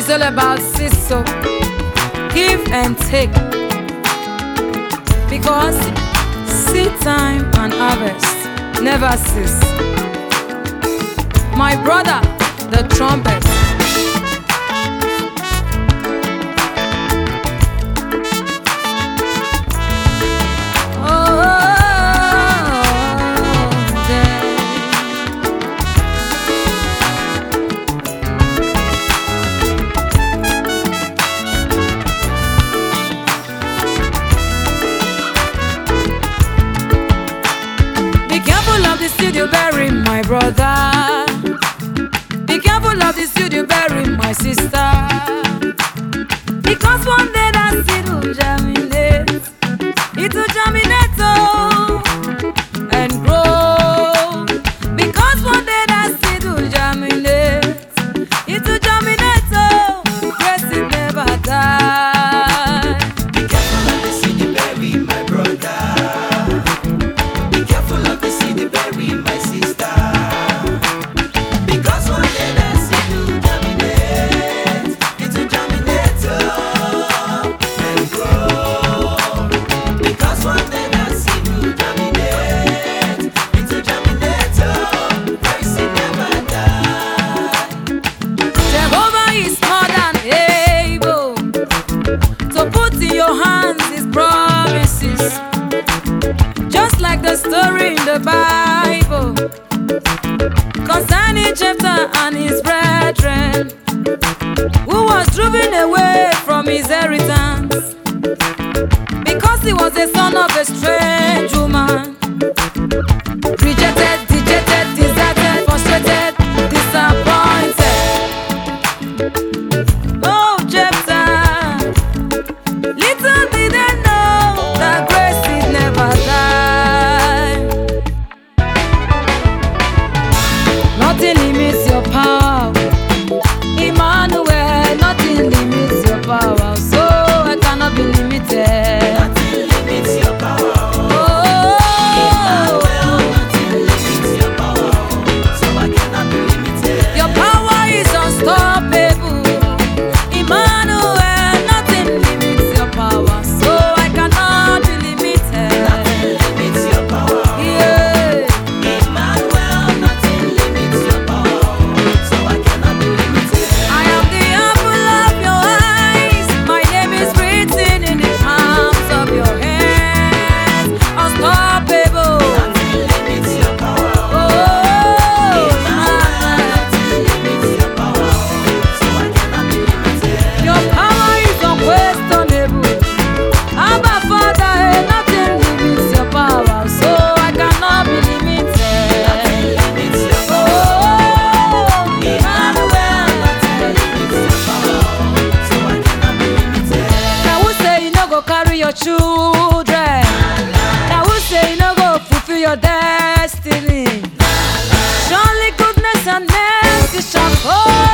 It's all about sister, give and take. Because seed time and harvest never cease. My brother, the trumpet. The seed you bury, my brother. Be careful of the seed you bury, my sister. Because one day that seed will germinate. It will germinate and grow. Because one day that seed will germinate. It will germinate grace will never die. Be careful of the seed you bury, my brother. Be careful of the seed you bury, my sister. Because one day that seed will germinate. It will germinate and grow. Because one day that seed will germinate. It will germinate, Christ will never die. Jehovah is more than able to put in your hands his promises. Just like the story in the Bible concerning Jephthah and his brethren, who was driven away from his inheritance because he was the son of a strange woman. Rejected, dejected, deserted, frustrated, disappointed. Oh, Jephthah, little did they know that grace did never die. Nothing limits your power, Emmanuel. Nothing limits your power, so I cannot be limited. Nothing limits your power. Oh, Nothing limits your power, so I cannot be limited. your power is unstoppable, Emmanuel. Nothing limits your power, so I cannot be limited. Nothing limits your power. Yeah. Emmanuel, nothing limits your power, so I cannot be limited. I am the apple of your eyes. My name is written in the palms of your hands. Unstoppable. Nothing limits your power. Oh, Emmanuel, nothing limits your power, so I cannot be limited. your power is unquestionable. Abba Father, nothing limits your power, so I cannot be limited. Nothing limits your power. Oh, Emmanuel, nothing limits your power, so I cannot be limited. now who say you no go carry your children? Now who say you no go fulfill your destiny? Surely goodness and mercy shall follow